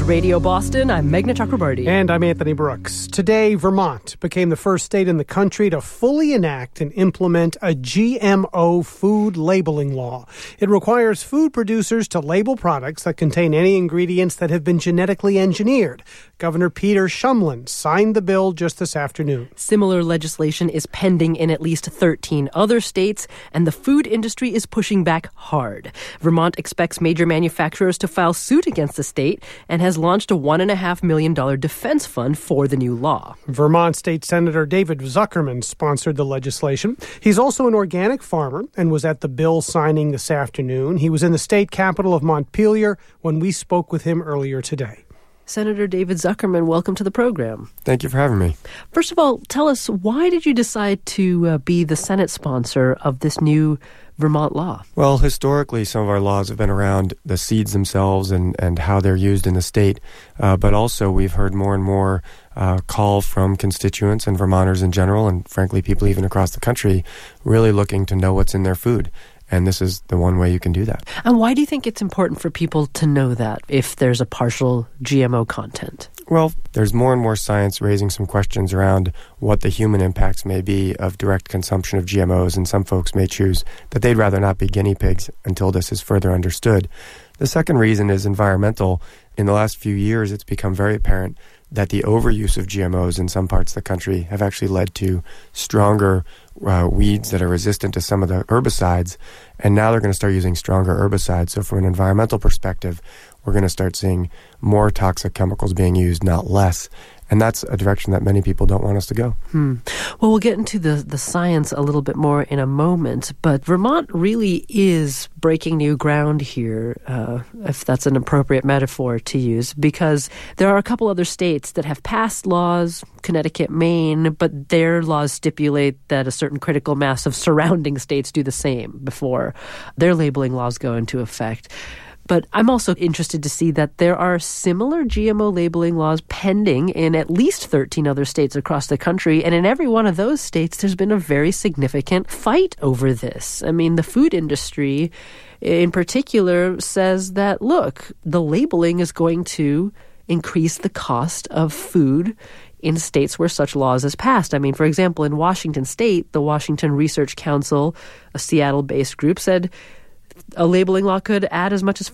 Radio Boston, I'm Meghna Chakrabarti. And I'm Anthony Brooks. Today, Vermont became the first state in the country to fully enact and implement a GMO food labeling law. It requires food producers to label products that contain any ingredients that have been genetically engineered. Governor Peter Shumlin signed the bill just this afternoon. Similar legislation is pending in at least 13 other states, and the food industry is pushing back hard. Vermont expects major manufacturers to file suit against the state and has launched a $1.5 million defense fund for the new law. Vermont State Senator David Zuckerman sponsored the legislation. He's also an organic farmer and was at the bill signing this afternoon. He was in the state capital of Montpelier when we spoke with him earlier today. Senator David Zuckerman, welcome to the program. Thank you for having me. First of all, tell us, why did you decide to be the Senate sponsor of this new Vermont law? Well, historically, some of our laws have been around the seeds themselves and how they're used in the state. But also, we've heard more and more call from constituents and Vermonters in general, and frankly, people even across the country, really looking to know what's in their food. And this is the one way you can do that. And why do you think it's important for people to know that if there's a partial GMO content? Well, there's more and more science raising some questions around what the human impacts may be of direct consumption of GMOs, and some folks may choose that they'd rather not be guinea pigs until this is further understood. The second reason is environmental. In the last few years, it's become very apparent that the overuse of GMOs in some parts of the country have actually led to stronger weeds that are resistant to some of the herbicides, and now they're going to start using stronger herbicides. So from an environmental perspective, we're going to start seeing more toxic chemicals being used, not less. And that's a direction that many people don't want us to go. Well, we'll get into the science a little bit more in a moment, but Vermont really is breaking new ground here, if that's an appropriate metaphor to use, because there are a couple other states that have passed laws, Connecticut, Maine, but their laws stipulate that a certain critical mass of surrounding states do the same before their labeling laws go into effect. But I'm also interested to see that there are similar GMO labeling laws pending in at least 13 other states across the country. And in every one of those states, there's been a very significant fight over this. I mean, the food industry in particular says that, look, the labeling is going to increase the cost of food in states where such laws is passed. I mean, for example, in Washington State, the Washington Research Council, a Seattle-based group, said a labeling law could add as much as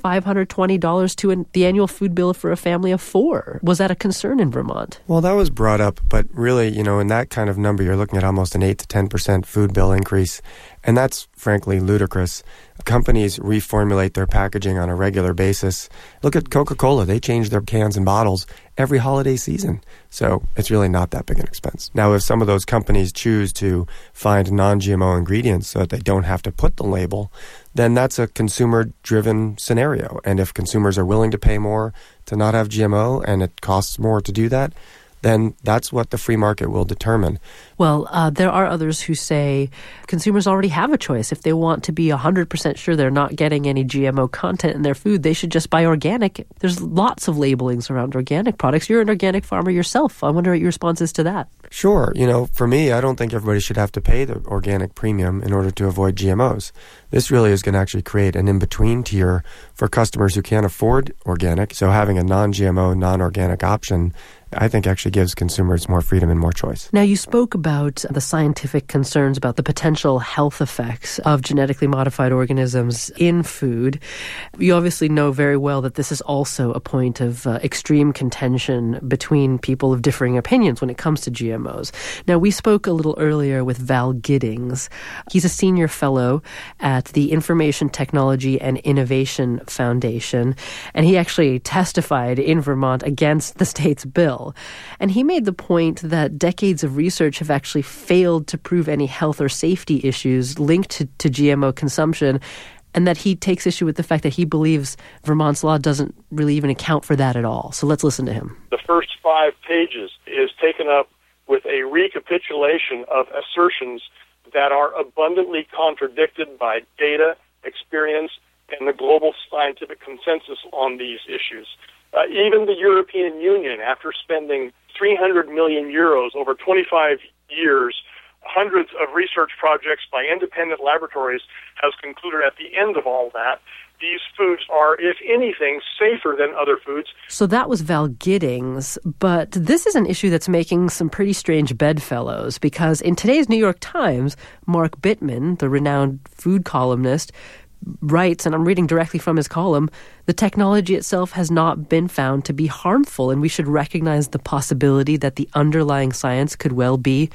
$520 to the annual food bill for a family of four. Was that a concern in Vermont? Well, that was brought up, but really, in that kind of number, you're looking at almost an 8 to 10% food bill increase, and that's frankly ludicrous. Companies reformulate their packaging on a regular basis. Look at Coca-Cola. They change their cans and bottles every holiday season. So it's really not that big an expense. Now, if some of those companies choose to find non-GMO ingredients so that they don't have to put the label, then that's a consumer-driven scenario. And if consumers are willing to pay more to not have GMO and it costs more to do that, then that's what the free market will determine. Well, there are others who say consumers already have a choice. If they want to be 100% sure they're not getting any GMO content in their food, they should just buy organic. There's lots of labelings around organic products. You're an organic farmer yourself. I wonder what your response is to that. Sure. For me, I don't think everybody should have to pay the organic premium in order to avoid GMOs. This really is going to actually create an in-between tier for customers who can't afford organic. So having a non-GMO, non-organic option, I think actually gives consumers more freedom and more choice. Now, you spoke about the scientific concerns about the potential health effects of genetically modified organisms in food. You obviously know very well that this is also a point of extreme contention between people of differing opinions when it comes to GMOs. Now, we spoke a little earlier with Val Giddings. He's a senior fellow at the Information Technology and Innovation Foundation, and he actually testified in Vermont against the state's bill. And he made the point that decades of research have actually failed to prove any health or safety issues linked to GMO consumption, and that he takes issue with the fact that he believes Vermont's law doesn't really even account for that at all. So let's listen to him. The first 5 pages is taken up with a recapitulation of assertions that are abundantly contradicted by data, experience, and the global scientific consensus on these issues. Even the European Union, after spending 300 million euros over 25 years hundreds of research projects by independent laboratories has concluded at the end of all that, these foods are, if anything, safer than other foods. So that was Val Giddings, but this is an issue that's making some pretty strange bedfellows, because in today's New York Times, Mark Bittman, the renowned food columnist, writes, and I'm reading directly from his column, the technology itself has not been found to be harmful, and we should recognize the possibility that the underlying science could well be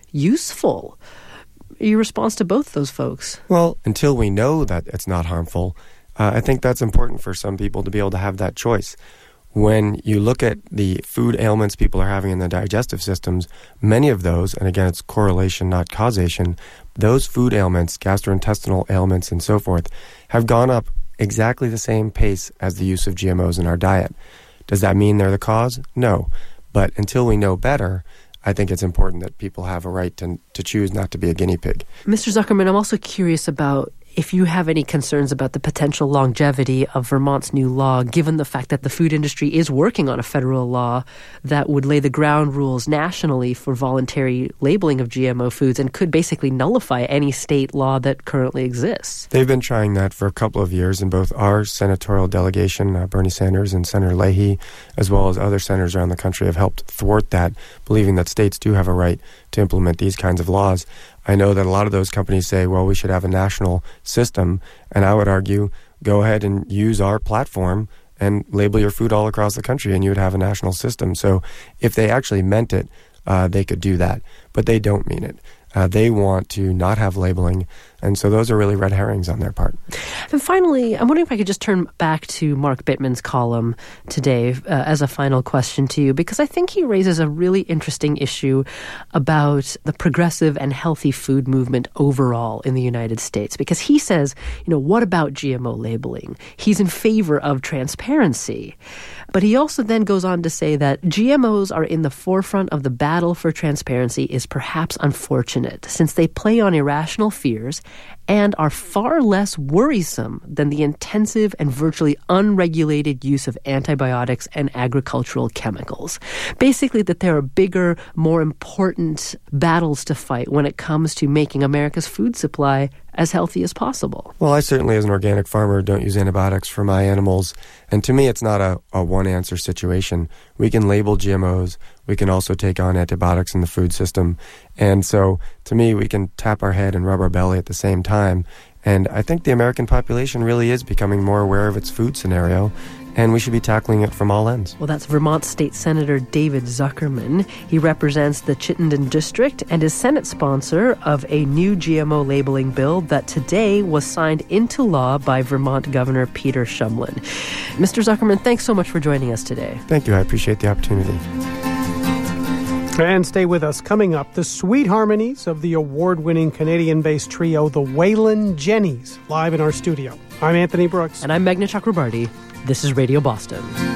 useful. Your response to both those folks? Well, until we know that it's not harmful, I think that's important for some people to be able to have that choice. When you look at the food ailments people are having in the digestive systems, many of those, and again, it's correlation, not causation, those food ailments, gastrointestinal ailments and so forth, have gone up exactly the same pace as the use of GMOs in our diet. Does that mean they're the cause? No. But until we know better, I think it's important that people have a right to choose not to be a guinea pig. Mr. Zuckerman, I'm also curious about if you have any concerns about the potential longevity of Vermont's new law, given the fact that the food industry is working on a federal law that would lay the ground rules nationally for voluntary labeling of GMO foods and could basically nullify any state law that currently exists. They've been trying that for a couple of years, and both our senatorial delegation, Bernie Sanders and Senator Leahy, as well as other senators around the country, have helped thwart that, believing that states do have a right to implement these kinds of laws. I know that a lot of those companies say, well, we should have a national system, and I would argue, go ahead and use our platform and label your food all across the country, and you would have a national system. So if they actually meant it, they could do that, but they don't mean it. They want to not have labeling, and so those are really red herrings on their part. And finally, I'm wondering if I could just turn back to Mark Bittman's column today as a final question to you, because I think he raises a really interesting issue about the progressive and healthy food movement overall in the United States. Because he says, what about GMO labeling? He's in favor of transparency. But he also then goes on to say that GMOs are in the forefront of the battle for transparency is perhaps unfortunate, since they play on irrational fears and are far less worrisome than the intensive and virtually unregulated use of antibiotics and agricultural chemicals. Basically, that there are bigger, more important battles to fight when it comes to making America's food supply as healthy as possible. Well, I certainly, as an organic farmer, don't use antibiotics for my animals. And to me, it's not a one-answer situation. We can label GMOs. We can also take on antibiotics in the food system. And so, to me, we can tap our head and rub our belly at the same time. And I think the American population really is becoming more aware of its food scenario, and we should be tackling it from all ends. Well, that's Vermont State Senator David Zuckerman. He represents the Chittenden District and is Senate sponsor of a new GMO labeling bill that today was signed into law by Vermont Governor Peter Shumlin. Mr. Zuckerman, thanks so much for joining us today. Thank you. I appreciate the opportunity. And stay with us. Coming up, the sweet harmonies of the award-winning Canadian-based trio, the Waylon Jennies, live in our studio. I'm Anthony Brooks. And I'm Meghna Chakrabarty. This is Radio Boston.